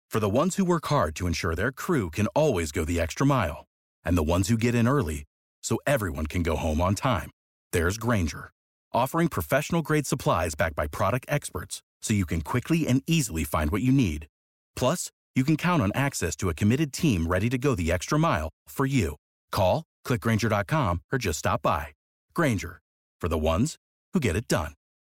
For the ones who work hard to ensure their crew can always go the extra mile, and the ones who get in early so everyone can go home on time, there's Grainger, offering professional-grade supplies backed by product experts so you can quickly and easily find what you need. Plus, you can count on access to a committed team ready to go the extra mile for you. Call, click Grainger.com, or just stop by. Grainger, for the ones who get it done.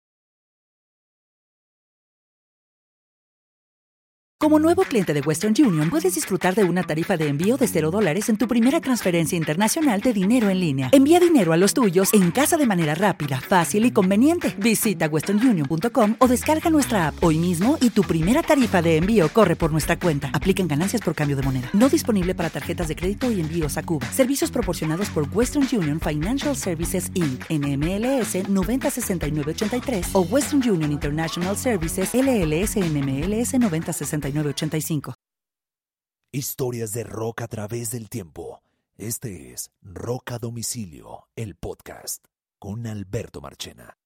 Como nuevo cliente de Western Union, puedes disfrutar de una tarifa de envío de $0 en tu primera transferencia internacional de dinero en línea. Envía dinero a los tuyos en casa de manera rápida, fácil y conveniente. Visita westernunion.com o descarga nuestra app hoy mismo y tu primera tarifa de envío corre por nuestra cuenta. Aplican ganancias por cambio de moneda. No disponible para tarjetas de crédito y envíos a Cuba. Servicios proporcionados por Western Union Financial Services Inc. NMLS 906983 o Western Union International Services LLS NMLS 906985. Historias de rock a través del tiempo. Este es Rock a Domicilio, el podcast con Alberto Marchena.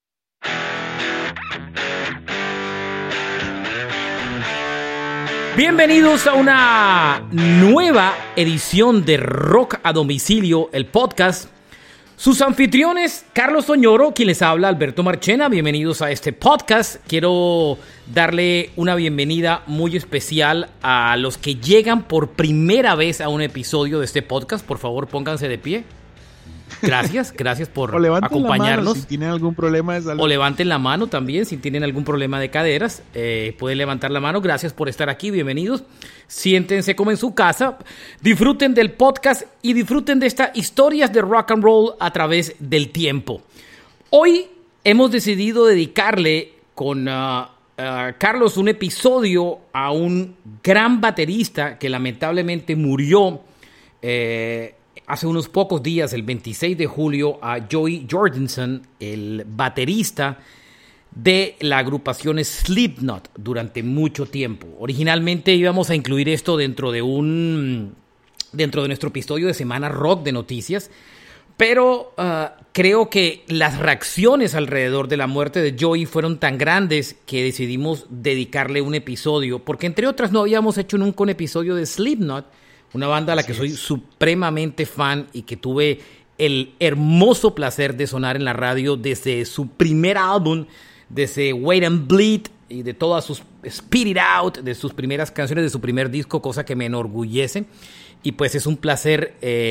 Bienvenidos a una nueva edición de Rock a Domicilio, el podcast. Sus anfitriones, Carlos Oñoro, quien les habla, Alberto Marchena. Bienvenidos a este podcast. Quiero darle una bienvenida muy especial a los que llegan por primera vez a un episodio de este podcast. Por favor, pónganse de pie. Gracias por acompañarnos. La mano, si tienen algún problema de salud. O levanten la mano también si tienen algún problema de caderas. Pueden levantar la mano. Gracias por estar aquí. Bienvenidos. Siéntense como en su casa. Disfruten del podcast y disfruten de estas historias de rock and roll a través del tiempo. Hoy hemos decidido dedicarle con Carlos un episodio a un gran baterista que lamentablemente murió hace unos pocos días, el 26 de julio, a Joey Jordison, el baterista de la agrupación Slipknot durante mucho tiempo. Originalmente íbamos a incluir esto dentro de nuestro episodio de Semana Rock de Noticias, pero creo que las reacciones alrededor de la muerte de Joey fueron tan grandes que decidimos dedicarle un episodio, porque entre otras no habíamos hecho nunca un episodio de Slipknot, una banda a la que soy supremamente fan y que tuve el hermoso placer de sonar en la radio desde su primer álbum, desde Wait and Bleed y de todas sus Spit It Out, de sus primeras canciones de su primer disco, cosa que me enorgullece. Y pues es un placer,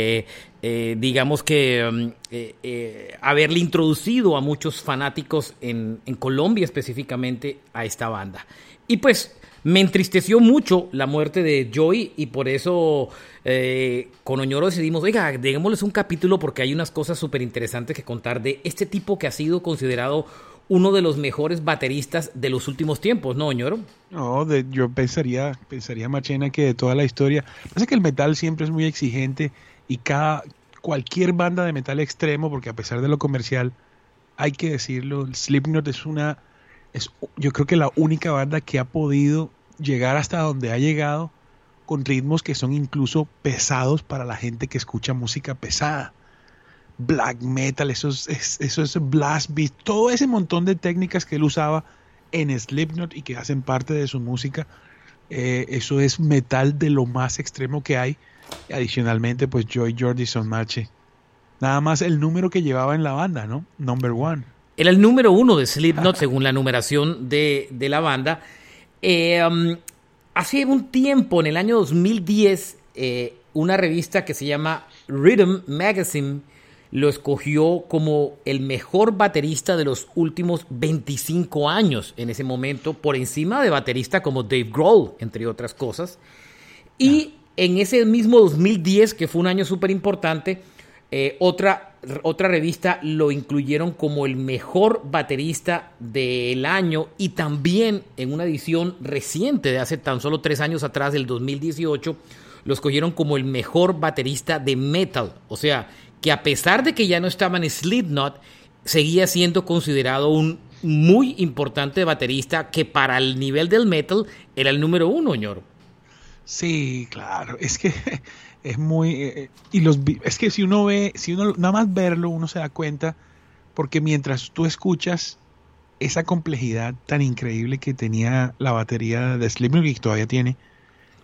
haberle introducido a muchos fanáticos en Colombia específicamente a esta banda. Y pues me entristeció mucho la muerte de Joey y por eso con Oñoro decidimos, oiga, démosles un capítulo porque hay unas cosas súper interesantes que contar de este tipo que ha sido considerado uno de los mejores bateristas de los últimos tiempos, ¿no, Oñoro? No, yo pensaría, Marchena, que de toda la historia. Pasa que el metal siempre es muy exigente y cualquier banda de metal extremo, porque a pesar de lo comercial, hay que decirlo, Slipknot es yo creo que la única banda que ha podido llegar hasta donde ha llegado con ritmos que son incluso pesados para la gente que escucha música pesada. Black metal, eso es blast beat, todo ese montón de técnicas que él usaba en Slipknot y que hacen parte de su música, eso es metal de lo más extremo que hay. Adicionalmente, pues Joey Jordison, Marche, nada más el número que llevaba en la banda, ¿no? Number 1. Era el número 1 de Slipknot según la numeración de la banda. Hace un tiempo, en el año 2010, una revista que se llama Rhythm Magazine lo escogió como el mejor baterista de los últimos 25 años en ese momento, por encima de bateristas como Dave Grohl, entre otras cosas. Y en ese mismo 2010, que fue un año súper importante, otra revista lo incluyeron como el mejor baterista del año, y también en una edición reciente de hace tan solo 3 años atrás, del 2018, lo escogieron como el mejor baterista de metal. O sea, que a pesar de que ya no estaba en Slipknot, seguía siendo considerado un muy importante baterista que para el nivel del metal era el número 1, ñoro. Sí, claro, es que es muy es que si uno nada más verlo, uno se da cuenta, porque mientras tú escuchas esa complejidad tan increíble que tenía la batería de Slipknot y que todavía tiene,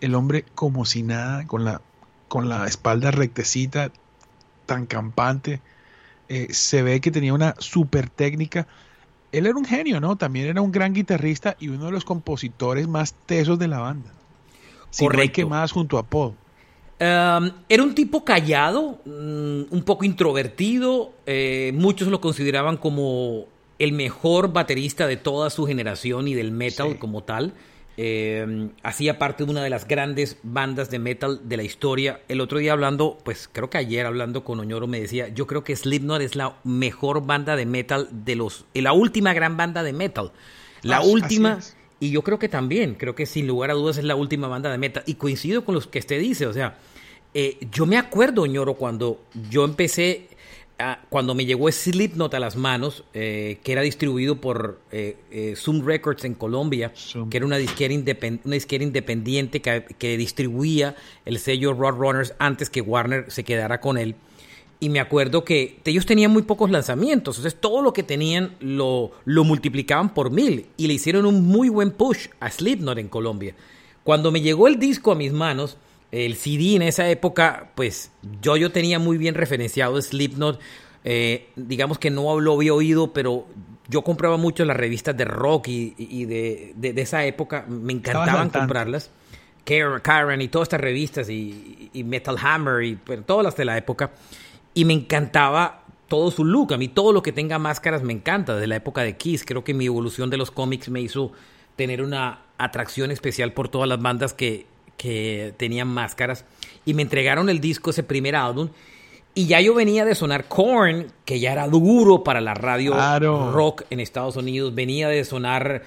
el hombre como si nada, con la espalda rectecita, tan campante. Se ve que tenía una super técnica. Él era un genio, ¿no? También era un gran guitarrista y uno de los compositores más tesos de la banda. Si no hay que más junto a Paul. Era un tipo callado, un poco introvertido. Muchos lo consideraban como el mejor baterista de toda su generación y del metal como tal. Hacía parte de una de las grandes bandas de metal de la historia. El otro día hablando, pues creo que ayer hablando con Oñoro me decía, yo creo que Slipknot es la mejor banda de metal la última gran banda de metal. La última, y yo creo que sin lugar a dudas es la última banda de metal. Y coincido con los que usted dice, o sea, yo me acuerdo, Oñoro, cuando yo empecé... Cuando me llegó Slipknot a las manos, que era distribuido por Zoom Records en Colombia, que era una disquera independiente que distribuía el sello Roadrunners antes que Warner se quedara con él. Y me acuerdo que ellos tenían muy pocos lanzamientos, entonces todo lo que tenían lo multiplicaban por 1000 y le hicieron un muy buen push a Slipknot en Colombia. Cuando me llegó el disco a mis manos, el CD en esa época, pues yo tenía muy bien referenciado Slipknot. Digamos que no lo había oído, pero yo compraba mucho las revistas de rock y de esa época. Me encantaban comprarlas. Karen y todas estas revistas y Metal Hammer y todas las de la época. Y me encantaba todo su look. A mí todo lo que tenga máscaras me encanta. Desde la época de Kiss, creo que mi evolución de los cómics me hizo tener una atracción especial por todas las bandas que tenían máscaras, y me entregaron el disco, ese primer álbum, y ya yo venía de sonar Korn, que ya era duro para la radio rock en Estados Unidos, venía de sonar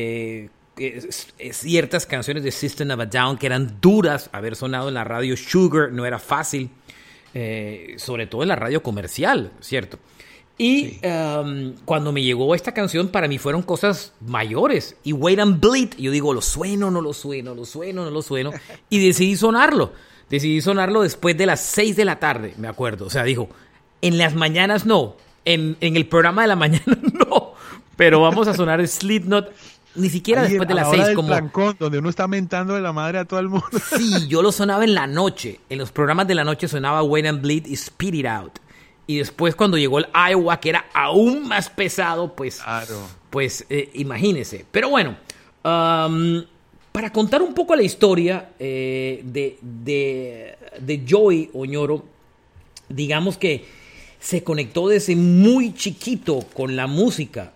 ciertas canciones de System of a Down que eran duras, haber sonado en la radio Sugar no era fácil, sobre todo en la radio comercial, ¿cierto? Y cuando me llegó esta canción, para mí fueron cosas mayores. Y Wait and Bleed, yo digo, lo sueno, no lo sueno. Y decidí sonarlo después de las 6 de la tarde, me acuerdo. O sea, dijo, en las mañanas no, en el programa de la mañana no, pero vamos a sonar Slipknot ni siquiera ahí después de las 6. Como plancón, donde uno está mentando de la madre a todo el mundo. Sí, yo lo sonaba en la noche. En los programas de la noche sonaba Wait and Bleed y Spit It Out. Y después cuando llegó el Iowa, que era aún más pesado, pues, imagínese. Pero bueno, para contar un poco la historia de Joey Oñoro, digamos que se conectó desde muy chiquito con la música,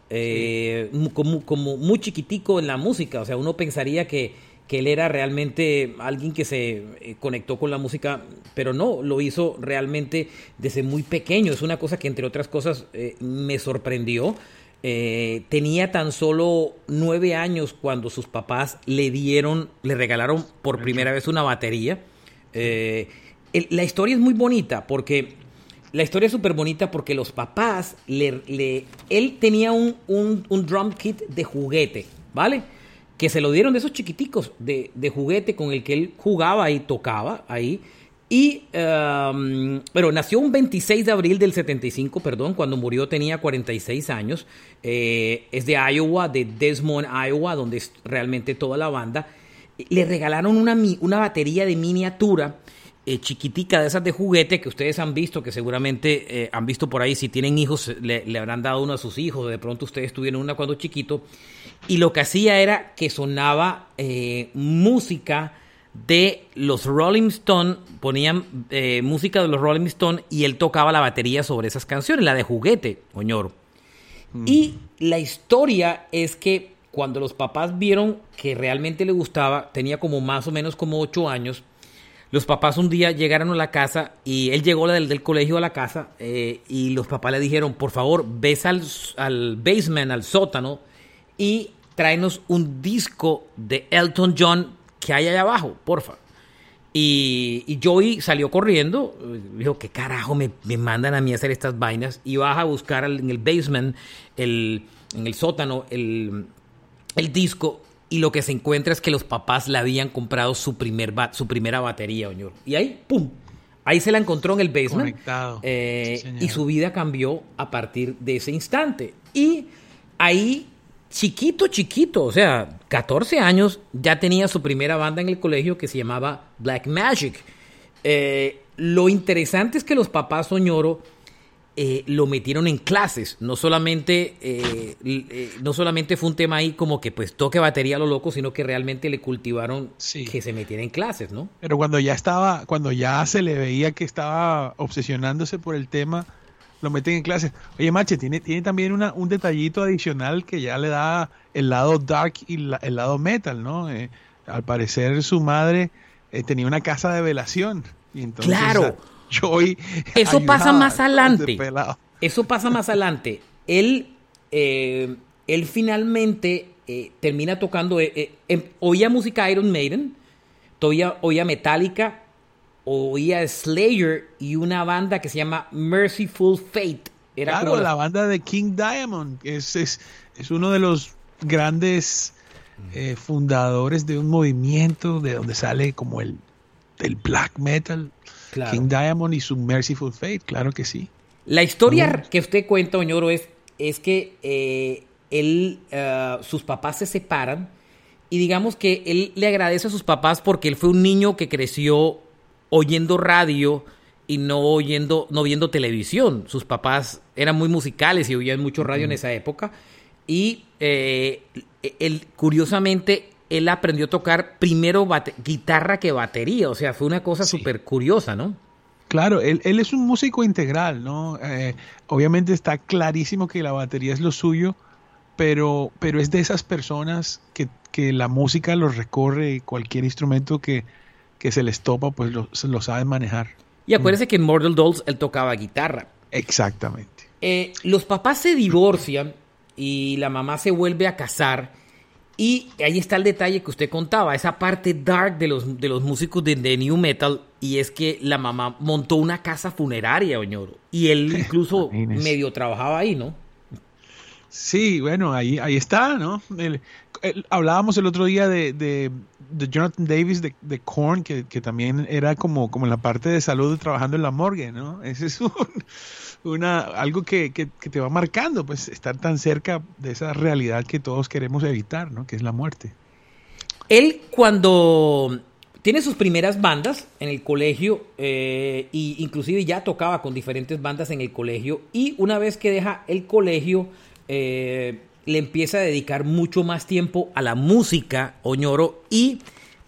como muy chiquitico en la música. O sea, uno pensaría que él era realmente alguien que se conectó con la música, pero no, lo hizo realmente desde muy pequeño. Es una cosa que, entre otras cosas, me sorprendió. Tenía tan solo 9 años cuando sus papás le regalaron por primera vez una batería. La historia es muy bonita porque... La historia es súper bonita porque los papás, él tenía un drum kit de juguete, ¿vale? Que se lo dieron de esos chiquiticos de juguete con el que él jugaba y tocaba ahí. Y, pero nació un 26 de abril del 75, cuando murió tenía 46 años. Es de Iowa, de Des Moines, Iowa, donde es realmente toda la banda. Le regalaron una batería de miniatura, chiquitica, de esas de juguete que ustedes han visto, que seguramente han visto por ahí. Si tienen hijos, le habrán dado uno a sus hijos. De pronto ustedes tuvieron una cuando chiquito. Y lo que hacía era que sonaba música de los Rolling Stones, ponían música de los Rolling Stones y él tocaba la batería sobre esas canciones, la de juguete, Oñoro. Y la historia es que cuando los papás vieron que realmente le gustaba, tenía como más o menos como 8 años, los papás un día llegaron a la casa y él llegó del colegio a la casa y los papás le dijeron, por favor, ves al basement, al sótano, y tráenos un disco de Elton John que hay allá abajo, porfa. Y Joey salió corriendo, dijo, ¿qué carajo me mandan a mí a hacer estas vainas? Y baja a buscar en el basement, en el sótano, el disco, y lo que se encuentra es que los papás le habían comprado su primera batería, Oñoro. Y ahí, ¡pum! Ahí se la encontró en el basement. Conectado. Sí, y su vida cambió a partir de ese instante. Y ahí chiquito, o sea, 14 años, ya tenía su primera banda en el colegio que se llamaba Black Magic. Lo interesante es que los papás Oñoro lo metieron en clases, no solamente fue un tema ahí como que pues toque batería a lo loco, sino que realmente le cultivaron que se metiera en clases, ¿no? Pero cuando ya se le veía que estaba obsesionándose por el tema, lo meten en clases. Oye, Mache, tiene también un detallito adicional que ya le da el lado dark y el lado metal, ¿no? Al parecer su madre tenía una casa de velación. Y entonces, claro. Eso pasa más adelante. Eso pasa más adelante. Él finalmente termina tocando. Oía música Iron Maiden, oía Metallica, oía Slayer y una banda que se llama Merciful Fate. Claro, la banda de King Diamond. Es uno de los grandes fundadores de un movimiento de donde sale como el black metal. Claro. King Diamond y su Merciful Fate, claro que sí. La historia que usted cuenta, Oñoro, es que sus papás se separan y digamos que él le agradece a sus papás porque él fue un niño que creció oyendo radio y no viendo televisión. Sus papás eran muy musicales y oían mucho radio en esa época y curiosamente él aprendió a tocar primero guitarra que batería, o sea, fue una cosa súper curiosa, ¿no? Claro, él es un músico integral, ¿no? Obviamente está clarísimo que la batería es lo suyo, pero es de esas personas que la música los recorre, cualquier instrumento que se les topa, pues lo saben manejar. Y acuérdese que en Mortal Dolls él tocaba guitarra. Exactamente. Los papás se divorcian y la mamá se vuelve a casar. Y ahí está el detalle que usted contaba, esa parte dark de los músicos de New Metal, y es que la mamá montó una casa funeraria, Oñoro, y él incluso medio trabajaba ahí, ¿no? Sí, bueno, ahí está, ¿no? Hablábamos el otro día de Jonathan Davis de Korn, que también era como en la parte de salud trabajando en la morgue, ¿no? Ese es algo que te va marcando, pues estar tan cerca de esa realidad que todos queremos evitar, ¿no? Que es la muerte. Él cuando tiene sus primeras bandas en el colegio, y inclusive ya tocaba con diferentes bandas en el colegio, y una vez que deja el colegio, le empieza a dedicar mucho más tiempo a la música, Oñoro, y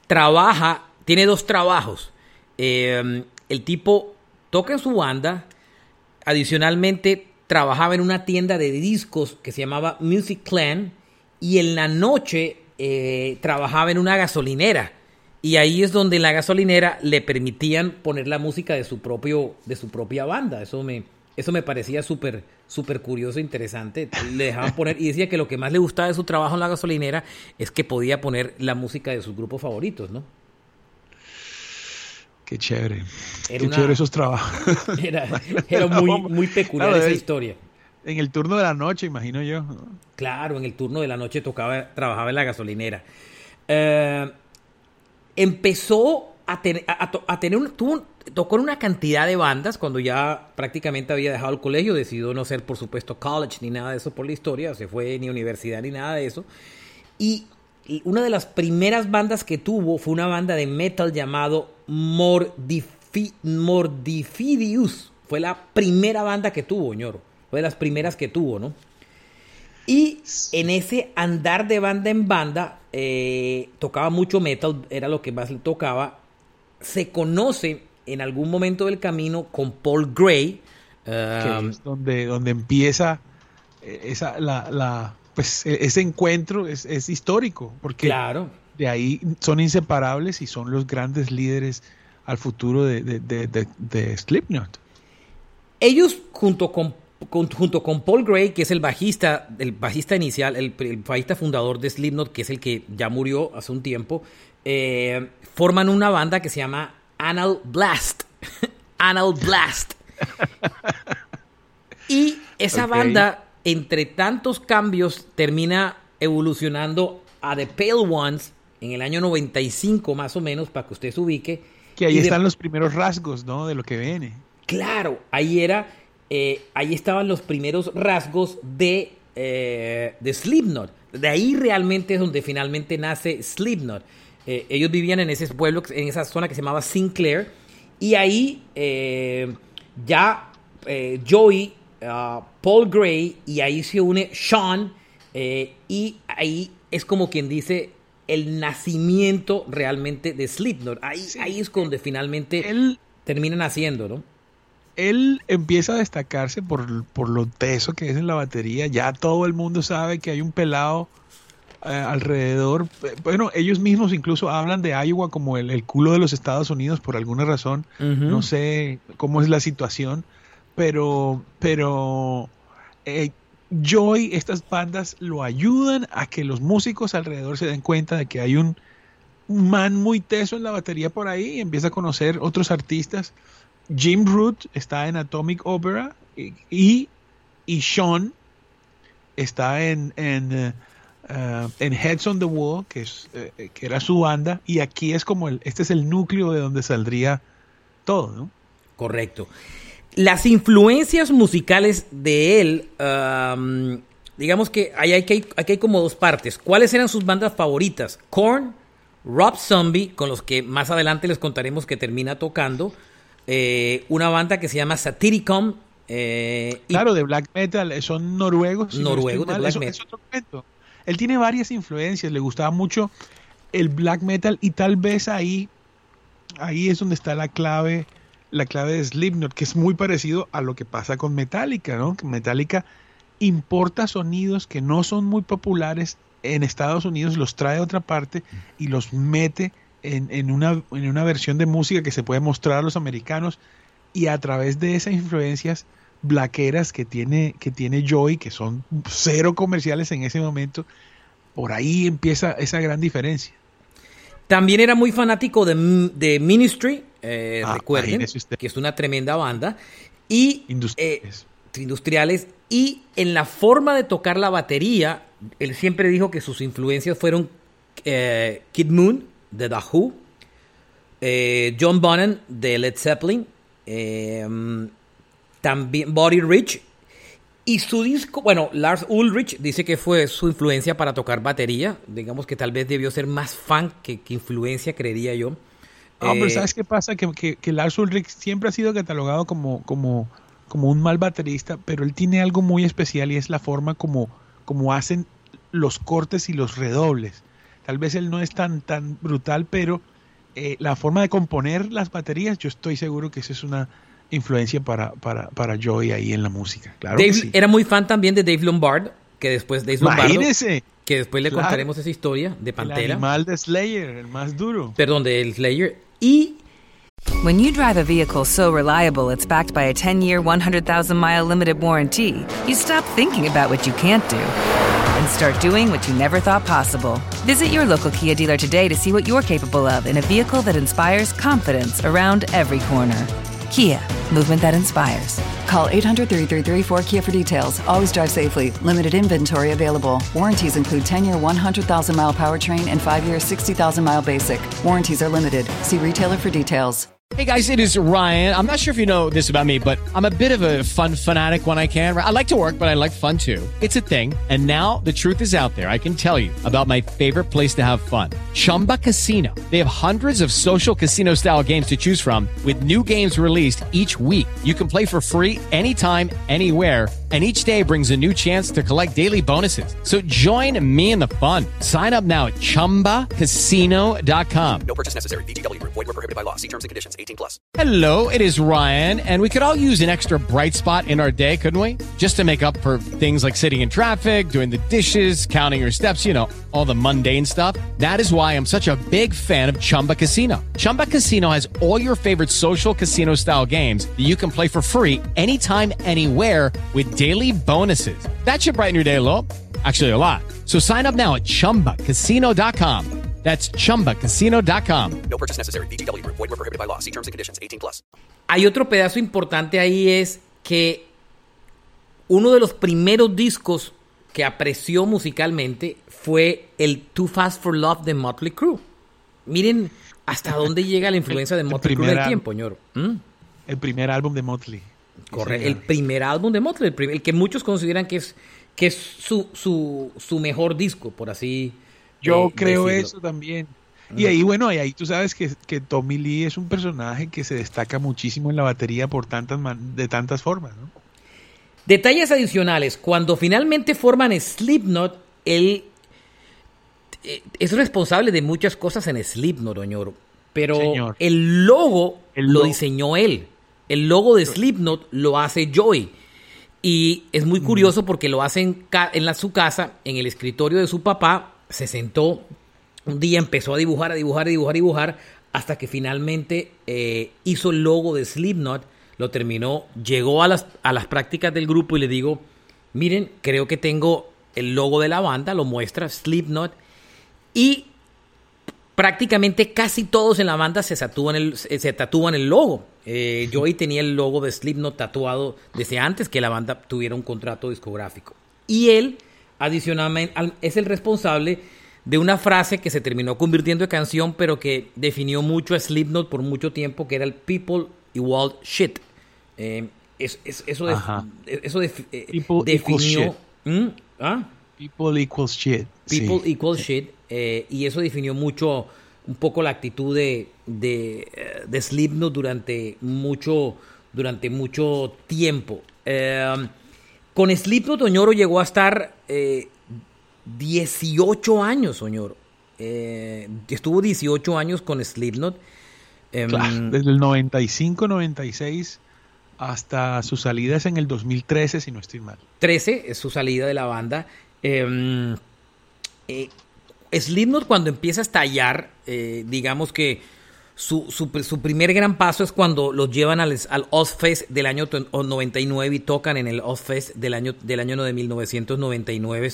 tiene 2 trabajos. El tipo toca en su banda, adicionalmente trabajaba en una tienda de discos que se llamaba Music Clan, y en la noche trabajaba en una gasolinera, y ahí es donde en la gasolinera le permitían poner la música de su propia banda. Eso me parecía súper curioso e interesante. Le dejaban poner, y decía que lo que más le gustaba de su trabajo en la gasolinera es que podía poner la música de sus grupos favoritos, ¿no? Qué chévere. Chévere esos trabajos. Era muy peculiar, claro, esa historia. En el turno de la noche, imagino yo, ¿no? Claro, en el turno de la noche trabajaba en la gasolinera. Empezó tocó en una cantidad de bandas cuando ya prácticamente había dejado el colegio. Decidió no ser, por supuesto, college ni nada de eso por la historia. Se fue ni universidad ni nada de eso. Y una de las primeras bandas que tuvo fue una banda de metal llamado Mordifidius. Fue la primera banda que tuvo, Ñoro. Fue de las primeras que tuvo, ¿no? Y en ese andar de banda en banda, tocaba mucho metal, era lo que más le tocaba. Se conoce en algún momento del camino con Paul Gray. Que es donde empieza ese encuentro, es histórico, porque claro, de ahí son inseparables y son los grandes líderes al futuro de Slipknot. Ellos junto con Paul Gray, que es el bajista inicial, el bajista fundador de Slipknot, que es el que ya murió hace un tiempo, forman una banda que se llama Anal Blast. Anal Blast. Y esa banda, entre tantos cambios, termina evolucionando a The Pale Ones en el año 95 más o menos, para que usted se ubique. Que ahí están los primeros rasgos, ¿no? De lo que viene. Claro, ahí estaban los primeros rasgos de de Slipknot. De ahí realmente es donde finalmente nace Slipknot. Ellos vivían en ese pueblo, en esa zona que se llamaba Sinclair, y ahí Joey, Paul Gray, y ahí se une Sean, y ahí es como quien dice el nacimiento realmente de Slipknot. Ahí es donde finalmente terminan haciendo, ¿no? Él empieza a destacarse por lo teso que es en la batería. Ya todo el mundo sabe que hay un pelado alrededor. Bueno, ellos mismos incluso hablan de Iowa como el culo de los Estados Unidos por alguna razón. Uh-huh. No sé cómo es la situación, pero Joey, estas bandas lo ayudan a que los músicos alrededor se den cuenta de que hay un man muy teso en la batería por ahí, y empieza a conocer otros artistas. Jim Root está en Atomic Opera y Sean está en Heads on the Wall, que era su banda, y aquí es como este es el núcleo de donde saldría todo, ¿no? Correcto. Las influencias musicales de él, digamos que aquí hay como dos partes. ¿Cuáles eran sus bandas favoritas? Korn, Rob Zombie, con los que más adelante les contaremos que termina tocando. Una banda que se llama Satyricon. Claro, de black metal, son noruegos. Noruegos de black metal. Es otro cuento. Él tiene varias influencias, le gustaba mucho el black metal, y tal vez ahí es donde está la clave de Slipknot, que es muy parecido a lo que pasa con Metallica, ¿no? Que Metallica importa sonidos que no son muy populares en Estados Unidos, los trae a otra parte y los mete en una versión de música que se puede mostrar a los americanos, y a través de esas influencias blackeras que tiene Joey, que son cero comerciales en ese momento, por ahí empieza esa gran diferencia. También era muy fanático de Ministry, recuerden, que es una tremenda banda, y industriales, y en la forma de tocar la batería, él siempre dijo que sus influencias fueron Kid Moon, de The Who, John Bonham, de Led Zeppelin, también Buddy Rich, y su disco, bueno, Lars Ulrich dice que fue su influencia para tocar batería. Digamos que tal vez debió ser más fan que influencia, creería yo. Pero ¿sabes qué pasa? Que Lars Ulrich siempre ha sido catalogado como un mal baterista, pero él tiene algo muy especial, y es la forma como hacen los cortes y los redobles. Tal vez él no es tan brutal, pero la forma de componer las baterías, yo estoy seguro que esa es una influencia para Joey ahí en la música. Claro. Dave, que sí. Era muy fan también de Dave Lombard, que después Imagínese. Que después le contaremos esa historia de Pantera. El animal de Slayer, el más duro. Perdón, del Slayer. Y when you drive a vehicle so reliable it's backed by a 10-year, 100,000-mile limited warranty, you stop thinking about what you can't do and start doing what you never thought possible. Visit your local Kia dealer today to see what you're capable of in a vehicle that inspires confidence around every corner. Kia, movement that inspires. Call 800-333-4KIA for details. Always drive safely. Limited inventory available. Warranties include 10-year 100,000-mile powertrain and 5-year 60,000-mile basic. Warranties are limited. See retailer for details. Hey guys, it is Ryan. I'm not sure if you know this about me, but I'm a bit of a fun fanatic when I can. I like to work, but I like fun too. It's a thing. And now the truth is out there. I can tell you about my favorite place to have fun. Chumba Casino. They have hundreds of social casino style games to choose from with new games released each week. You can play for free anytime, anywhere. And each day brings a new chance to collect daily bonuses. So join me in the fun. Sign up now at ChumbaCasino.com. No purchase necessary. VGW. Void where prohibited by law. See terms and conditions. 18+. Hello, it is Ryan, and we could all use an extra bright spot in our day, couldn't we? Just to make up for things like sitting in traffic, doing the dishes, counting your steps, you know, all the mundane stuff. That is why I'm such a big fan of Chumba Casino. Chumba Casino has all your favorite social casino-style games that you can play for free anytime, anywhere with daily bonuses. That should brighten your day a little. Actually, a lot. So sign up now at ChumbaCasino.com. That's ChumbaCasino.com. No purchase necessary. VGW. Void where prohibited by law. See terms and conditions. 18+. Hay otro pedazo importante ahí, es que uno de los primeros discos que apreció musicalmente fue el Too Fast for Love de Motley Crue. Miren hasta dónde llega la influencia de Motley Crue en el tiempo, ñoro. El primer álbum de Motley. Correcto, el primer álbum de Motley, el que muchos consideran que es que es su mejor disco, por así Yo creo decirlo. eso también. Y ahí, bueno, ahí tú sabes que Tommy Lee es un personaje que se destaca muchísimo en la batería por de tantas formas, ¿no? Detalles adicionales. Cuando finalmente forman Slipknot, él es responsable de muchas cosas en Slipknot, Oñoro. Pero Señor. el logo lo logo. diseñó él. El logo de Slipknot lo hace Joey. Y es muy curioso porque lo hace en su casa, en el escritorio de su papá. Se sentó un día, empezó a dibujar, hasta que finalmente hizo el logo de Slipknot. Lo terminó, llegó a las prácticas del grupo y le digo, miren, creo que tengo el logo de la banda, lo muestra Slipknot, y prácticamente casi todos en la banda se tatúan el logo. Joey tenía el logo de Slipknot tatuado desde antes que la banda tuviera un contrato discográfico. Y él, adicionalmente, es el responsable de una frase que se terminó convirtiendo en canción, pero que definió mucho a Slipknot por mucho tiempo, que era el "People equal shit". Eso definió. People equals shit. People equal shit. Y eso definió mucho, un poco la actitud de Slipknot durante mucho tiempo. Con Slipknot, Oñoro llegó a estar 18 años, Oñoro. Estuvo 18 años con Slipknot. Claro, desde el 95, 96 hasta su salida es en el 2013, si no estoy mal. 13 es su salida de la banda. Slipknot, cuando empieza a estallar, digamos que su primer gran paso es cuando los llevan al Ozzfest del año 99 y tocan en el Ozzfest del año de 1999.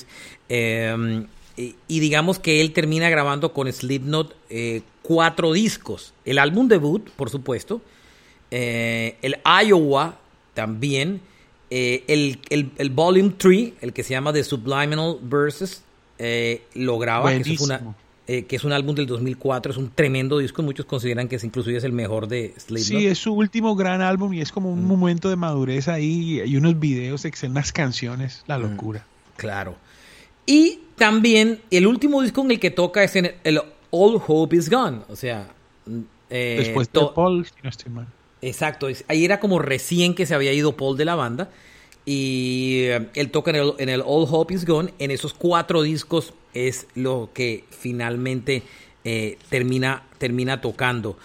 Y digamos que él termina grabando con Slipknot 4 discos. El álbum debut, por supuesto. El Iowa también. El Volume 3, el que se llama The Subliminal Verses, lo graba, que es un álbum del 2004. Es un tremendo disco. Muchos consideran que inclusive es el mejor de Slipknot. Sí, es su último gran álbum y es como un momento de madurez ahí. Hay unos videos, unas canciones, la locura. Claro. Y también el último disco en el que toca es en el All Hope Is Gone. O sea, después de Paul, si no estoy mal. Exacto. Ahí era como recién que se había ido Paul de la banda. Y él toca en el All Hope Is Gone. En esos 4 discos es lo que finalmente termina tocando.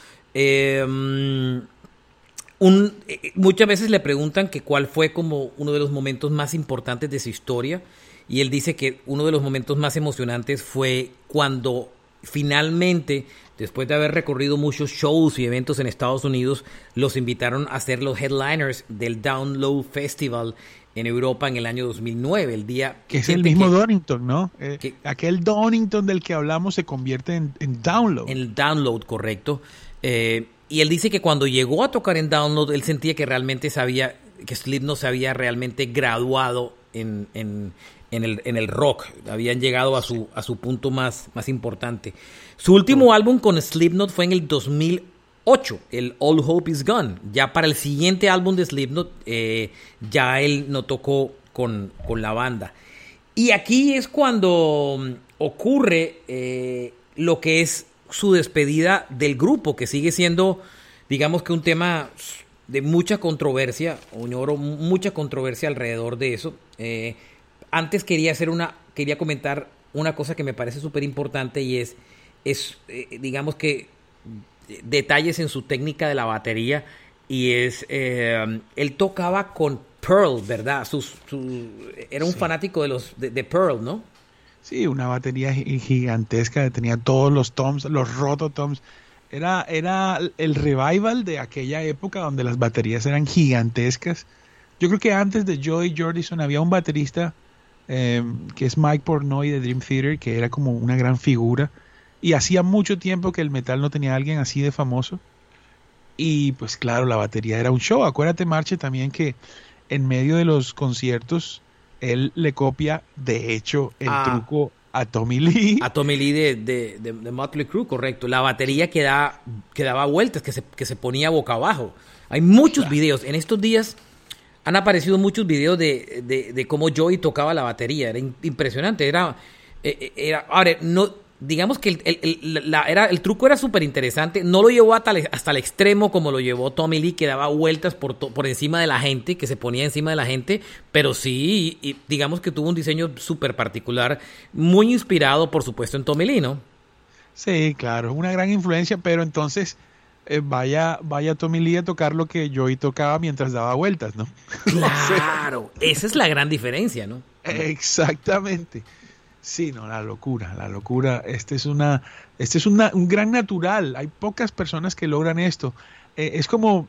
Muchas veces le preguntan que cuál fue como uno de los momentos más importantes de su historia. Y él dice que uno de los momentos más emocionantes fue cuando finalmente, después de haber recorrido muchos shows y eventos en Estados Unidos, los invitaron a ser los headliners del Down Low Festival en Europa en el año 2009. El día que es el mismo Donington, ¿no? Aquel Donington del que hablamos se convierte en Download. En el Download, correcto. Y él dice que cuando llegó a tocar en Download, él sentía que realmente que Slipknot se había realmente graduado en el rock. Habían llegado a su punto más importante. Su último álbum con Slipknot fue en el 2008, el All Hope Is Gone. Ya para el siguiente álbum de Slipknot, ya él no tocó con la banda. Y aquí es cuando ocurre lo que es su despedida del grupo, que sigue siendo, digamos que un tema de mucha controversia, Oñoro, mucha controversia alrededor de eso. Antes quería comentar una cosa que me parece súper importante y es digamos que detalles en su técnica de la batería, y él tocaba con Pearl, ¿verdad? Era un fanático de Pearl, ¿no? Sí, una batería gigantesca, tenía todos los toms, los rototoms. Era el revival de aquella época donde las baterías eran gigantescas. Yo creo que antes de Joey Jordison había un baterista que es Mike Portnoy de Dream Theater, que era como una gran figura, y hacía mucho tiempo que el metal no tenía a alguien así de famoso. Y pues claro, la batería era un show. Acuérdate, Marche, también que en medio de los conciertos él le copia, de hecho, el truco a Tommy Lee. A Tommy Lee de Motley Crue, correcto. La batería que daba vueltas, que se ponía boca abajo. Hay muchos videos. En estos días han aparecido muchos videos de cómo Joey tocaba la batería. Era impresionante. Ahora, no, digamos que el truco era súper interesante. No lo llevó hasta el extremo como lo llevó Tommy Lee, que daba vueltas por encima de la gente, que se ponía encima de la gente. Pero sí, y digamos que tuvo un diseño súper particular, muy inspirado, por supuesto, en Tommy Lee, ¿no? Sí, claro, una gran influencia, pero entonces vaya Tommy Lee a tocar lo que Joey tocaba mientras daba vueltas, ¿no? Claro, esa es la gran diferencia, ¿no? Exactamente. Sí, no, la locura. Este es un gran natural. Hay pocas personas que logran esto. Es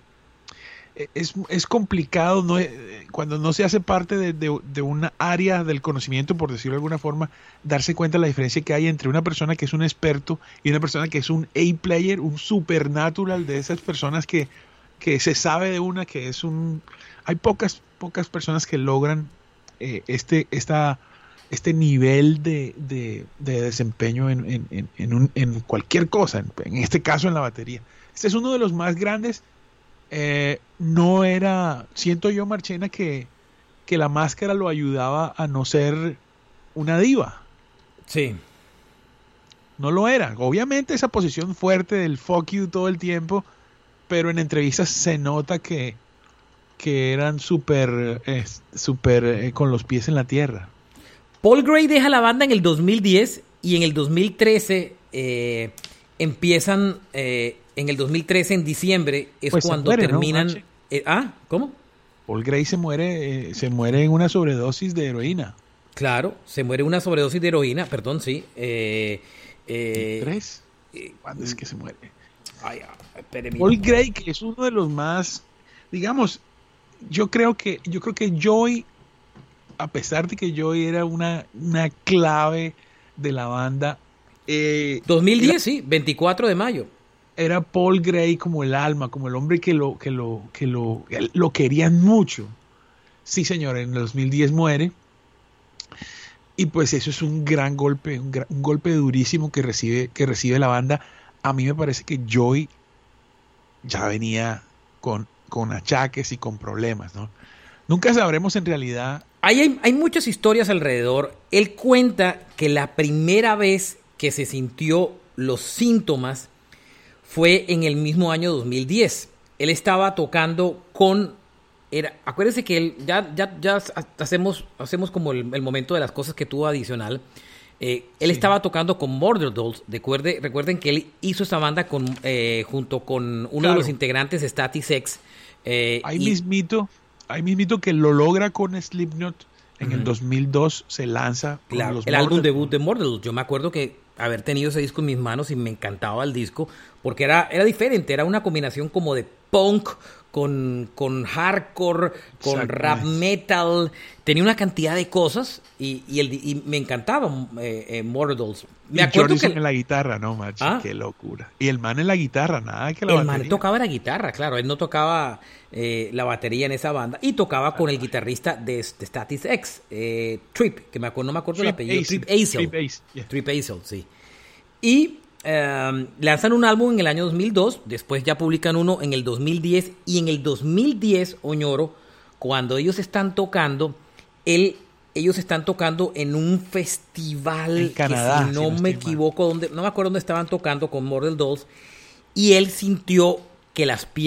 complicado, ¿no? Cuando no se hace parte de una área del conocimiento, por decirlo de alguna forma, darse cuenta de la diferencia que hay entre una persona que es un experto y una persona que es un A-player, un supernatural, de esas personas que se sabe de una, que es un... Hay pocas personas que logran este nivel de desempeño en cualquier cosa, en este caso en la batería. Este es uno de los más grandes. No era, siento yo, Marchena, que la máscara lo ayudaba a no ser una diva. Sí. No lo era. Obviamente esa posición fuerte del fuck you todo el tiempo, pero en entrevistas se nota que eran súper con los pies en la tierra. Paul Gray deja la banda en el 2010 y en el 2013 empiezan... en el 2013, en diciembre, es pues cuando terminan... ¿no, ¿cómo? Paul Gray se muere en una sobredosis de heroína. Claro, se muere en una sobredosis de heroína, perdón, sí. ¿Tres? ¿Cuándo es que se muere? Paul Gray, que es uno de los más, digamos, yo creo que Joey, a pesar de que Joey era una clave de la banda... 2010, sí, 24 de mayo. Era Paul Gray como el alma, como el hombre que lo querían mucho. Sí, señor, en el 2010 muere. Y pues eso es un gran golpe, un golpe durísimo que recibe la banda. A mí me parece que Joey ya venía con achaques y con problemas, ¿no? Nunca sabremos en realidad. Hay muchas historias alrededor. Él cuenta que la primera vez que se sintió los síntomas fue en el mismo año 2010. Él estaba tocando acuérdense que él, ya hacemos como el momento de las cosas que tuvo adicional. Él estaba tocando con Murder Dolls. Recuerden que él hizo esa banda junto con uno de los integrantes, Static X. Ahí mismito que lo logra con Slipknot. En el 2002 se lanza el álbum debut de Murder Dolls. Yo me acuerdo que haber tenido ese disco en mis manos y me encantaba el disco porque era diferente, era una combinación como de punk con hardcore, con rap metal, tenía una cantidad de cosas y me encantaba Murder Dolls. Me acuerdo que en la guitarra, no, macho, qué locura. Y el man en la guitarra, nada que la batería. El man tocaba la guitarra, claro, él no tocaba la batería en esa banda y tocaba con el guitarrista de Static X, Trip, que no me acuerdo el apellido, Trip Azell, sí. Y lanzan un álbum en el año 2002, después ya publican uno en el 2010 y en el 2010, Oñoro, cuando ellos están tocando, ellos están tocando en un festival en Canadá, que si no me equivoco, no me acuerdo dónde estaban tocando con Murder Dolls, y él sintió que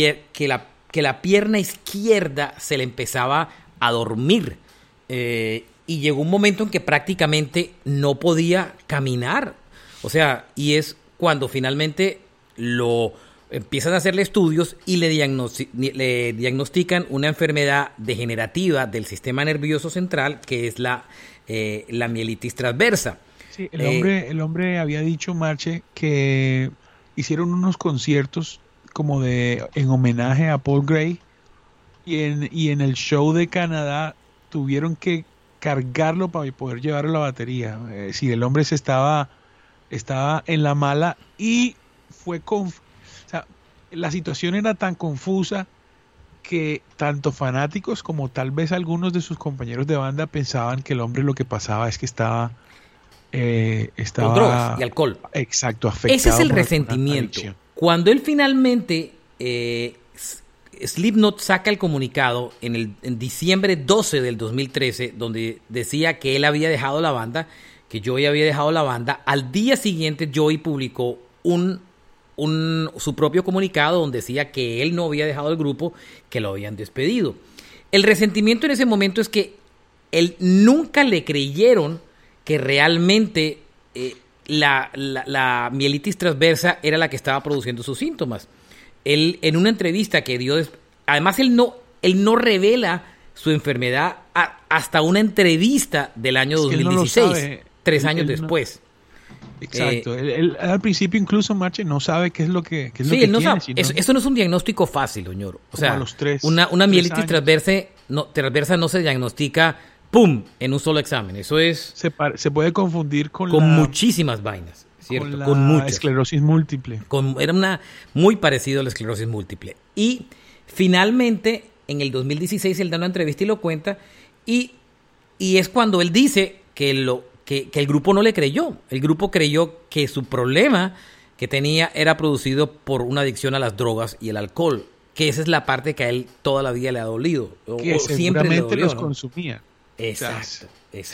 la pierna izquierda se le empezaba a dormir y llegó un momento en que prácticamente no podía caminar. O sea, y es cuando finalmente lo empiezan a hacerle estudios y le diagnostican una enfermedad degenerativa del sistema nervioso central, que es la mielitis transversa. Sí, el hombre había dicho, Marche, que hicieron unos conciertos como en homenaje a Paul Gray y en el show de Canadá tuvieron que cargarlo para poder llevarlo a la batería. Si el hombre estaba en la mala y la situación era tan confusa que tanto fanáticos como tal vez algunos de sus compañeros de banda pensaban que el hombre lo que pasaba es que estaba con drogas y alcohol. Exacto, afectado. Ese es el resentimiento. Cuando él finalmente Slipknot saca el comunicado en diciembre 12 del 2013, donde decía que él había dejado la banda, que Joey había dejado la banda. Al día siguiente, Joey publicó su propio comunicado donde decía que él no había dejado el grupo, que lo habían despedido. El resentimiento en ese momento es que él nunca le creyeron que realmente la mielitis transversa era la que estaba produciendo sus síntomas. Él, en una entrevista que dio, además él no revela su enfermedad hasta una entrevista del año 2016, 3 años después. Exacto. Él al principio incluso, Marche, no sabe qué es lo que él tiene. no sabe. Eso no es un diagnóstico fácil, señor. O sea, una mielitis transversa no se diagnostica en un solo examen. Eso es... Se puede confundir con muchísimas vainas, ¿cierto? Con muchas. Esclerosis múltiple. Era muy parecido a la esclerosis múltiple. Y finalmente, en el 2016, él da una entrevista y lo cuenta. Y es cuando él dice que el grupo no le creyó. El grupo creyó que su problema que tenía era producido por una adicción a las drogas y el alcohol. Que esa es la parte que a él toda la vida le ha dolido. Que siempre le dolió, los consumía. Exacto.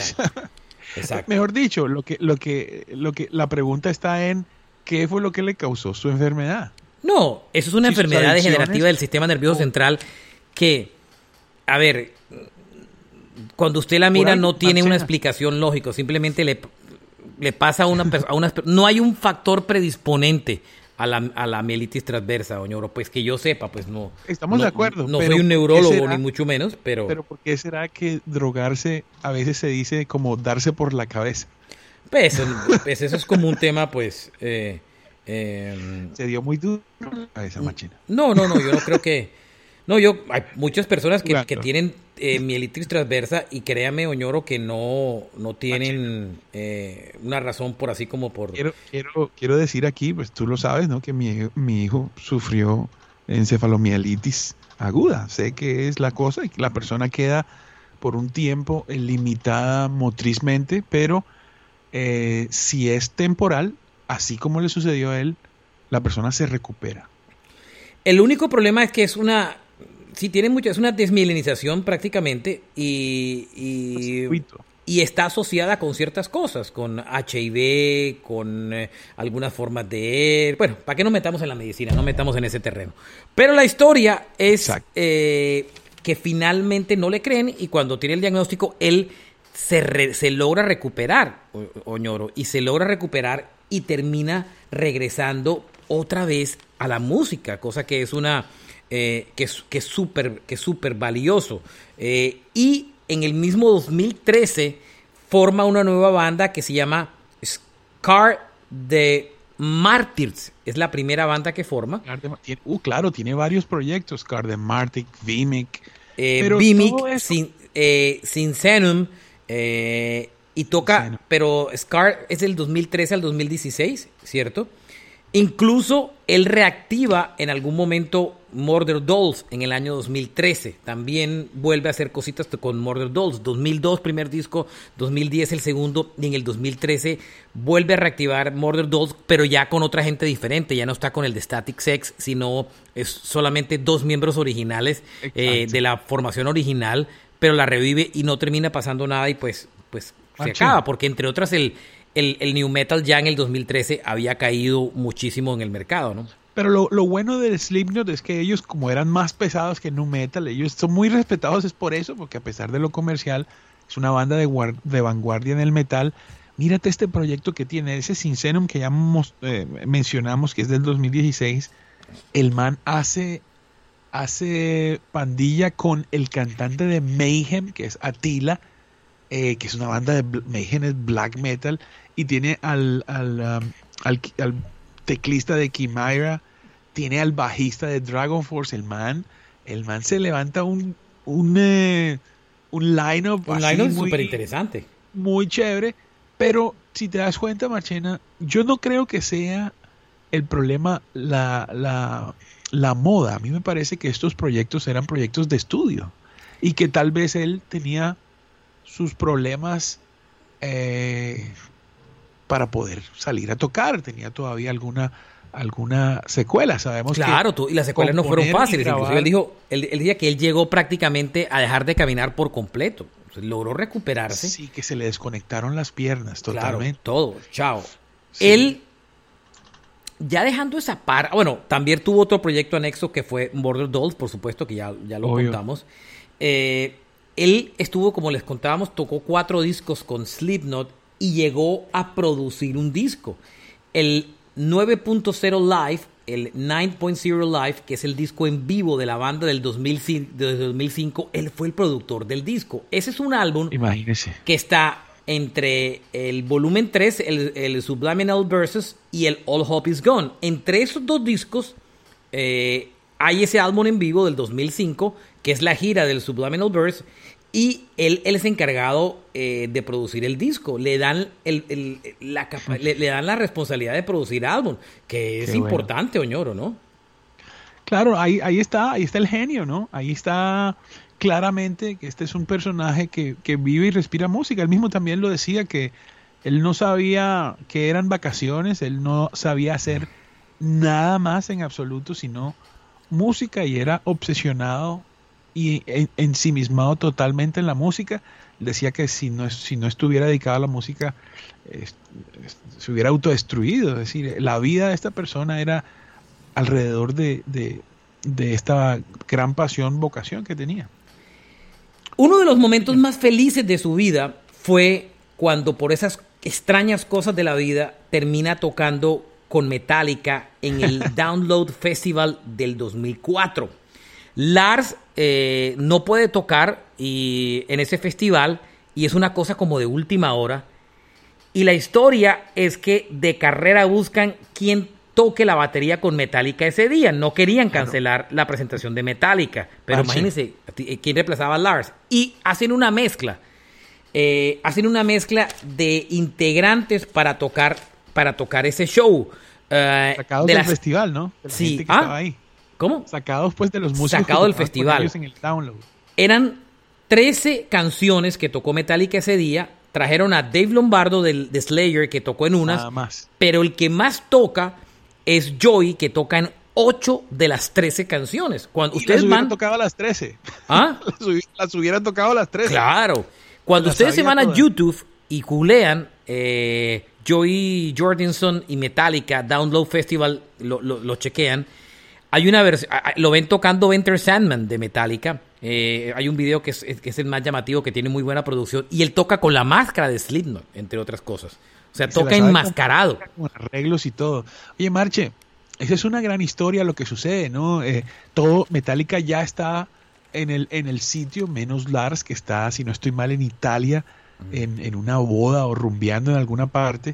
Mejor dicho, lo que la pregunta está en ¿qué fue lo que le causó su enfermedad? No, eso es una enfermedad degenerativa del sistema nervioso central que, a ver, cuando usted la mira no tiene una explicación lógica, simplemente le pasa a una persona, no hay un factor predisponente a la mielitis transversa, doña, pues que yo sepa, pues no. Estamos de acuerdo. No soy un neurólogo ni mucho menos, pero... Pero ¿por qué será que drogarse a veces se dice como darse por la cabeza? Pues eso es como un tema, pues... se dio muy duro a esa machina. No, yo no creo que... hay muchas personas que tienen mielitis transversa y créame, Oñoro, que no tienen una razón por así como por... Quiero decir aquí, pues tú lo sabes, ¿no? Que mi hijo sufrió encefalomielitis aguda. Sé que es la cosa y que la persona queda por un tiempo limitada motrizmente, pero si es temporal, así como le sucedió a él, la persona se recupera. El único problema es que es una... Sí, es una desmielinización prácticamente y está asociada con ciertas cosas, con HIV, con algunas formas de... Bueno, ¿para qué nos metamos en la medicina? No metamos en ese terreno. Pero la historia es que finalmente no le creen y cuando tiene el diagnóstico, él se logra recuperar, Oñoro, y se logra recuperar y termina regresando otra vez a la música, cosa que es una... que es súper valioso. Y en el mismo 2013 forma una nueva banda que se llama Scar the Martyrs. Es la primera banda que forma. Claro, tiene varios proyectos. Scar the Martyrs, Vimic. Vimic, Sinsenum. Y toca, Sinsenum. Pero Scar es del 2013 al 2016, ¿cierto? Incluso él reactiva en algún momento Murder Dolls en el año 2013. También vuelve a hacer cositas con Murder Dolls. 2002 primer disco, 2010 el segundo y en el 2013 vuelve a reactivar Murder Dolls, pero ya con otra gente diferente. Ya no está con el de Static Sex, sino es solamente 2 miembros originales de la formación original, pero la revive y no termina pasando nada y pues se acaba, porque entre otras el new metal ya en el 2013 había caído muchísimo en el mercado, ¿no? Pero lo bueno del Slipknot es que ellos, como eran más pesados que nu metal, ellos son muy respetados, es por eso, porque a pesar de lo comercial, es una banda de vanguardia en el metal. Mírate este proyecto que tiene, ese Sinsenum que ya mencionamos, que es del 2016. El man hace pandilla con el cantante de Mayhem, que es Attila, que es una banda de Mayhem, es black metal, y tiene al teclista de Chimera, tiene al bajista de Dragon Force. El man se levanta un line-up súper interesante, muy chévere. Pero si te das cuenta, Marchena, yo no creo que sea el problema la moda. A mí me parece que estos proyectos eran proyectos de estudio y que tal vez él tenía sus problemas para poder salir a tocar. Tenía todavía alguna secuela. Sabemos claro, que y las secuelas no fueron fáciles. Grabar, inclusive él decía que él llegó prácticamente a dejar de caminar por completo. Entonces, logró recuperarse. Sí, que se le desconectaron las piernas totalmente. Claro, todo, chao. Sí. Él, ya dejando esa parte, bueno, también tuvo otro proyecto anexo que fue Border Dolls, por supuesto, que ya lo contamos. Él estuvo, como les contábamos, tocó 4 discos con Slipknot y llegó a producir un disco. El 9.0 Live, el 9.0 Live, que es el disco en vivo de la banda del 2005, él fue el productor del disco. Ese es un álbum, imagínese, que está entre el volumen 3, el Subliminal Verses y el All Hope Is Gone. Entre esos 2 discos hay ese álbum en vivo del 2005, que es la gira del Subliminal Verse, y él es encargado de producir el disco. Le dan le dan la responsabilidad de producir álbum, que es importante, Oñoro, ¿no? Claro, ahí está el genio, ¿no? Ahí está claramente que este es un personaje que vive y respira música. Él mismo también lo decía, que él no sabía que eran vacaciones, él no sabía hacer nada más en absoluto, sino música, y era obsesionado y ensimismado totalmente en la música. Decía que si no estuviera dedicado a la música, se hubiera autodestruido. Es decir, la vida de esta persona era alrededor de esta gran pasión, vocación que tenía. Uno de los momentos más felices de su vida fue cuando, por esas extrañas cosas de la vida, termina tocando con Metallica en el Download Festival del 2004. Lars no puede tocar en ese festival, y es una cosa como de última hora. Y la historia es que de carrera buscan quién toque la batería con Metallica ese día. No querían cancelar la presentación de Metallica, pero imagínense quién reemplazaba a Lars. Y hacen una mezcla. De integrantes para tocar ese show. Sacados del festival, ¿no? De la gente que estaba ahí. ¿Cómo? Sacados pues de los músicos. Sacados del festival. En el Download. Eran 13 canciones que tocó Metallica ese día. Trajeron a Dave Lombardo de Slayer, que tocó en unas. Nada más. Pero el que más toca es Joey, que toca en 8 de las 13 canciones. Cuando ustedes hubieran tocado a las 13. ¿Ah? Las hubieran tocado a las 13. Claro. Cuando ustedes se van a YouTube y googlean Joey Jordison y Metallica Download Festival, lo chequean. Hay una versión, lo ven tocando Enter Sandman de Metallica. Hay un video que es el más llamativo, que tiene muy buena producción, y él toca con la máscara de Slipknot, entre otras cosas. O sea, toca enmascarado. Con arreglos y todo. Oye, Marche, esa es una gran historia lo que sucede, ¿no? Todo Metallica ya está en el sitio, menos Lars, que está, si no estoy mal, en Italia, en una boda o rumbeando en alguna parte.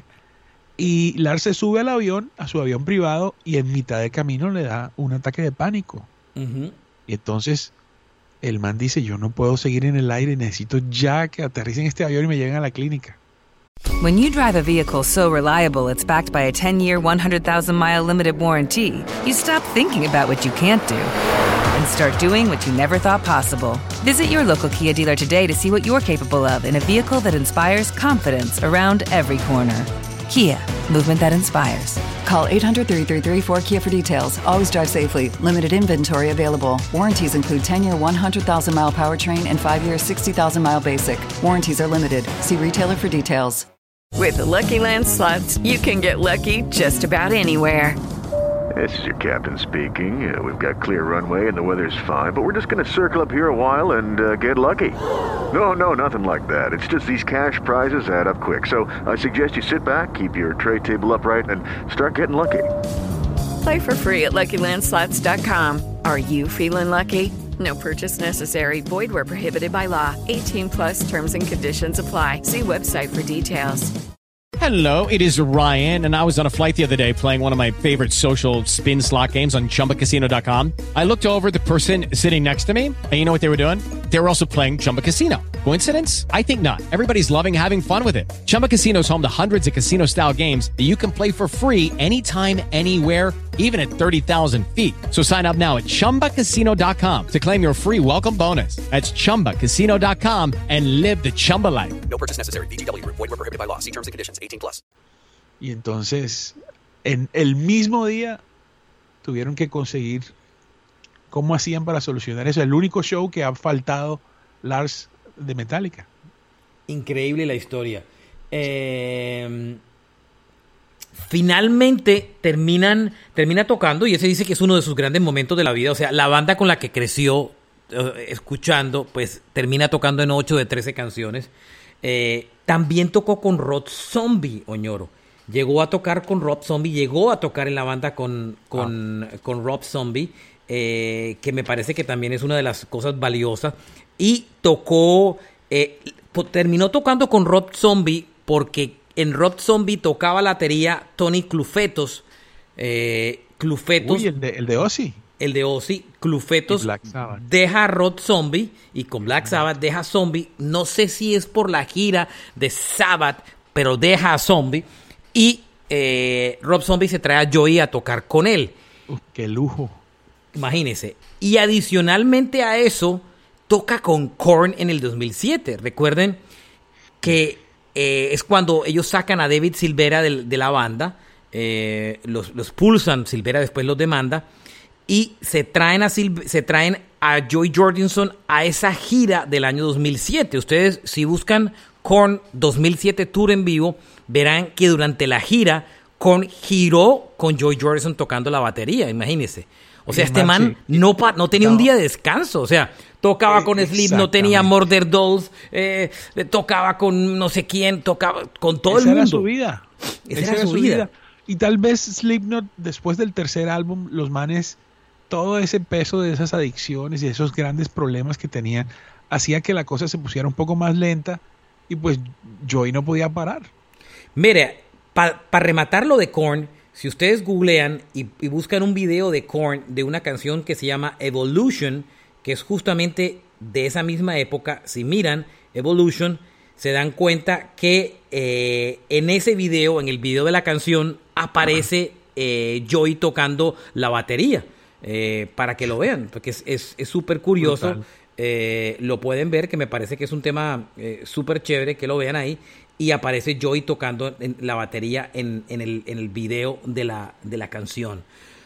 Y Lars se sube al avión, a su avión privado, y en mitad de camino le da un ataque de pánico. Uh-huh. Y entonces el man dice, yo no puedo seguir en el aire, necesito ya que aterricen este avión y me lleguen a la clínica. When you drive a vehicle so reliable it's backed by a 10-year, 100,000-mile limited warranty, you stop thinking about what you can't do and start doing what you never thought possible. Visit your local Kia dealer today to see what you're capable of in a vehicle that inspires confidence around every corner. Kia, movement that inspires. Call 800-333-4KIA for details. Always drive safely. Limited inventory available. Warranties include 10-year, 100,000-mile powertrain and 5-year, 60,000-mile basic. Warranties are limited. See retailer for details. With the Lucky Land Slots, you can get lucky just about anywhere. This is your captain speaking. We've got clear runway and the weather's fine, but we're just going to circle up here a while and get lucky. No, nothing like that. It's just these cash prizes add up quick. So I suggest you sit back, keep your tray table upright, and start getting lucky. Play for free at LuckyLandSlots.com. Are you feeling lucky? No purchase necessary. Void where prohibited by law. 18+ terms and conditions apply. See website for details. Hello, it is Ryan, and I was on a flight the other day playing one of my favorite social spin slot games on ChumbaCasino.com. I looked over at the person sitting next to me, and you know what they were doing? They were also playing Chumba Casino. Coincidence? I think not. Everybody's loving having fun with it. Chumba Casino is home to hundreds of casino-style games that you can play for free anytime, anywhere, even at 30,000 feet. So sign up now at ChumbaCasino.com to claim your free welcome bonus. That's ChumbaCasino.com and live the Chumba life. No purchase necessary. VGW. Void where prohibited by law. See terms and conditions. 18+. Y entonces en el mismo día tuvieron que conseguir cómo hacían para solucionar eso. El único show que ha faltado Lars de Metallica. Increíble la historia. Finalmente termina tocando, y ese dice que es uno de sus grandes momentos de la vida. O sea, la banda con la que creció escuchando, pues termina tocando en 8 de 13 canciones. También tocó con Rob Zombie, Oñoro. Llegó a tocar con Rob Zombie, llegó a tocar en la banda con Rob Zombie, que me parece que también es una de las cosas valiosas. Y terminó tocando con Rob Zombie porque en Rob Zombie tocaba la batería Tony Clufetos. Uy, el de Ozzy. El de Ozzy. Clufetos deja a Rob Zombie y con Black Sabbath deja a Zombie. No sé si es por la gira de Sabbath, pero deja a Zombie. Y Rob Zombie se trae a Joey a tocar con él. ¡Qué lujo! Imagínense. Y adicionalmente a eso, toca con Korn en el 2007. Recuerden que es cuando ellos sacan a David Silvera de la banda. Los pulsan, Silvera después los demanda. Y se traen a Joey Jordison a esa gira del año 2007. Ustedes, si buscan Korn 2007 Tour en vivo, verán que durante la gira Korn giró con Joey Jordison tocando la batería, imagínense. O sea, este man no tenía un día de descanso. O sea, tocaba con Slipknot, tenía Murder Dolls, tocaba con no sé quién, tocaba con todo el mundo. Esa era su vida. Y tal vez Slipknot, después del tercer álbum, los manes, todo ese peso de esas adicciones y esos grandes problemas que tenían, hacía que la cosa se pusiera un poco más lenta y pues Joey no podía parar. Mire, para rematar lo de Korn, si ustedes googlean y buscan un video de Korn de una canción que se llama Evolution, que es justamente de esa misma época, si miran Evolution, se dan cuenta que en ese video, en el video de la canción, aparece Joey tocando la batería, para que lo vean, porque es súper curioso. Lo pueden ver, que me parece que es un tema súper chévere, que lo vean ahí. Y aparece Joey tocando la batería en el video de la canción.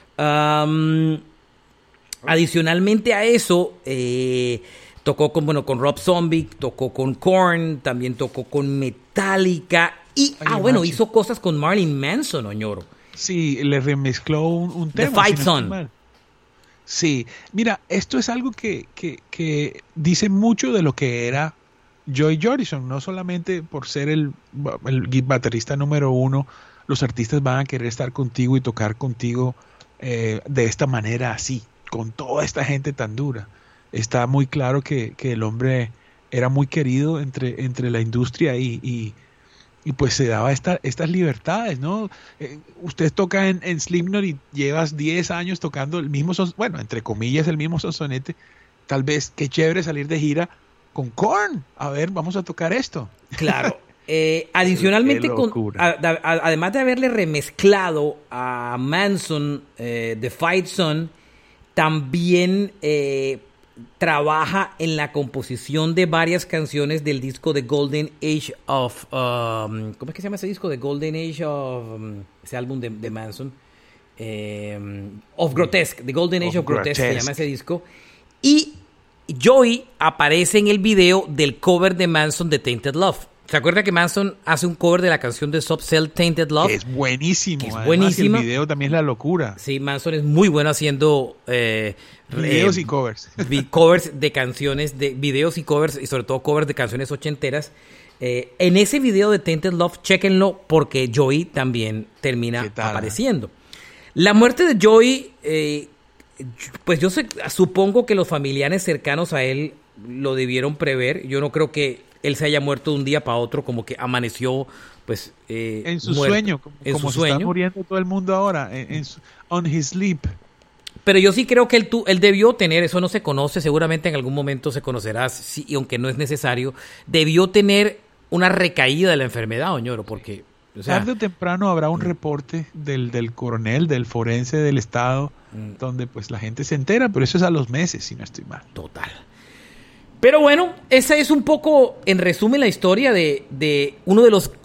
Adicionalmente a eso, tocó con Rob Zombie, tocó con Korn, también tocó con Metallica. Y, hizo cosas con Marilyn Manson, Oñoro. Sí, le remezcló un tema. The Fight Song. Sí, mira, esto es algo que dice mucho de lo que era Joey Jordison. No solamente por ser el baterista número 1, los artistas van a querer estar contigo y tocar contigo de esta manera así, con toda esta gente tan dura. Está muy claro que el hombre era muy querido entre la industria y pues se daba estas libertades, ¿no? Usted toca en Slipknot y llevas 10 años tocando el mismo entre comillas, el mismo sonsonete. Tal vez, qué chévere salir de gira con Korn. A ver, vamos a tocar esto. Claro. Adicionalmente, además de haberle remezclado a Manson The Fight Song, también trabaja en la composición de varias canciones del disco The Golden Age of... ¿cómo es que se llama ese disco? The Golden Age of... ese álbum de Manson. Of Grotesque. The Golden Age of Grotesque se llama ese disco. Y Joey aparece en el video del cover de Manson de Tainted Love. ¿Se acuerda que Manson hace un cover de la canción de Soft Cell, Tainted Love? Que es buenísimo. Es buenísimo. El video también es la locura. Sí, Manson es muy bueno haciendo videos y covers. Covers de canciones, de videos y covers, y sobre todo covers de canciones ochenteras. En ese video de Tainted Love, chéquenlo, porque Joey también termina apareciendo. La muerte de Joey, pues yo supongo que los familiares cercanos a él lo debieron prever. Yo no creo que él se haya muerto de un día para otro, como que amaneció, pues, en su muerto. Sueño, como se está muriendo todo el mundo ahora, on his sleep. Pero yo sí creo que él debió tener, eso no se conoce, seguramente en algún momento se conocerá, sí, y aunque no es necesario, debió tener una recaída de la enfermedad, Oñoro, porque... O sea, tarde o temprano habrá un reporte del coronel, del forense del estado, donde pues la gente se entera, pero eso es a los meses, si no estoy mal. Total. Pero bueno, esa es un poco, en resumen, la historia de uno de los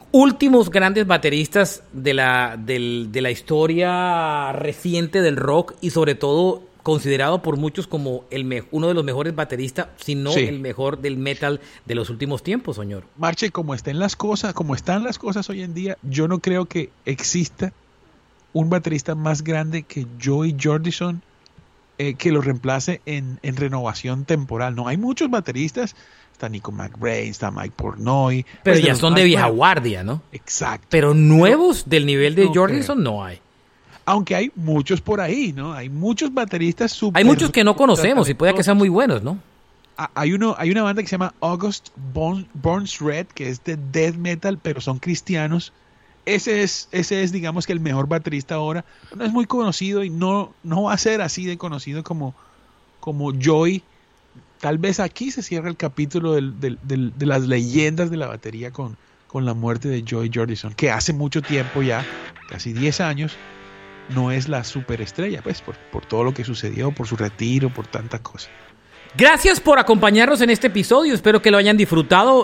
últimos grandes bateristas de la historia reciente del rock y sobre todo considerado por muchos como uno de los mejores bateristas, si no el mejor del metal de los últimos tiempos, señor. Marche, como están las cosas hoy en día, yo no creo que exista un baterista más grande que Joey Jordison que lo reemplace en renovación temporal. No, hay muchos bateristas. Está Nico McBrain, está Mike Portnoy. Pero pues ya son de vieja guardia, ¿no? Exacto. Pero nuevos del nivel de Jordison no hay. Aunque hay muchos por ahí, ¿no? Hay muchos bateristas súper... Hay muchos que no conocemos y puede que sean muy buenos, ¿no? Hay una banda que se llama August Burns Red, que es de death metal, pero son cristianos. Ese es, digamos que el mejor baterista ahora. No es muy conocido y no va a ser así de conocido como Joey. Tal vez aquí se cierra el capítulo de las leyendas de la batería con la muerte de Joey Jordison, que hace mucho tiempo ya, casi 10 años, no es la superestrella, pues, por todo lo que sucedió, por su retiro, por tantas cosas. Gracias por acompañarnos en este episodio. Espero que lo hayan disfrutado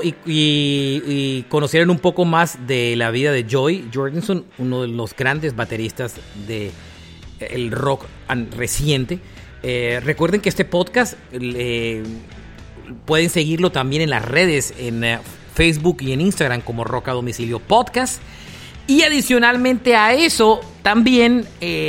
y conocieran un poco más de la vida de Joey Jordison, uno de los grandes bateristas del rock reciente. Recuerden que este podcast pueden seguirlo también en las redes, en Facebook y en Instagram como Rock a Domicilio Podcast. Y adicionalmente a eso, también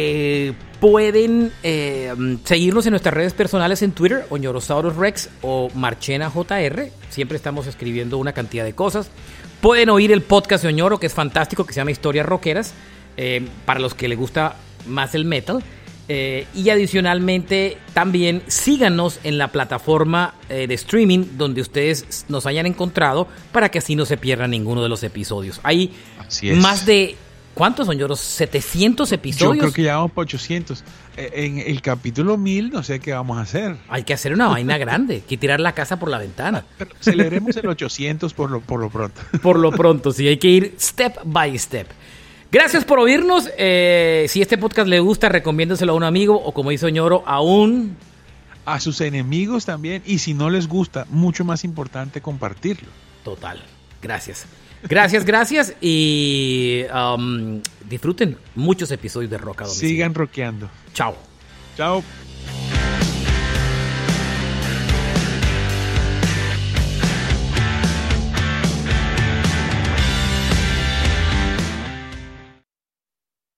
pueden seguirnos en nuestras redes personales en Twitter, Oñorosaurus Rex o Marchena JR. Siempre estamos escribiendo una cantidad de cosas. Pueden oír el podcast de Oñoro, que es fantástico, que se llama Historias Rockeras, para los que les gusta más el metal. Y adicionalmente también síganos en la plataforma de streaming donde ustedes nos hayan encontrado, para que así no se pierdan ninguno de los episodios. Hay más de... ¿Cuántos son, Lloros? 700 episodios. Yo creo que ya vamos por 800. En el capítulo 1000 no sé qué vamos a hacer. Hay que hacer una vaina grande, que tirar la casa por la ventana. Pero celebremos el 800 por lo pronto. Por lo pronto, sí, hay que ir step by step. Gracias por oírnos. Si este podcast le gusta, recomiéndeselo a un amigo o, como dice Oñoro, a sus enemigos también. Y si no les gusta, mucho más importante, compartirlo. Total. Gracias. Gracias y disfruten muchos episodios de Rock a Domicilio. Sigan rockeando. Chao. Chao.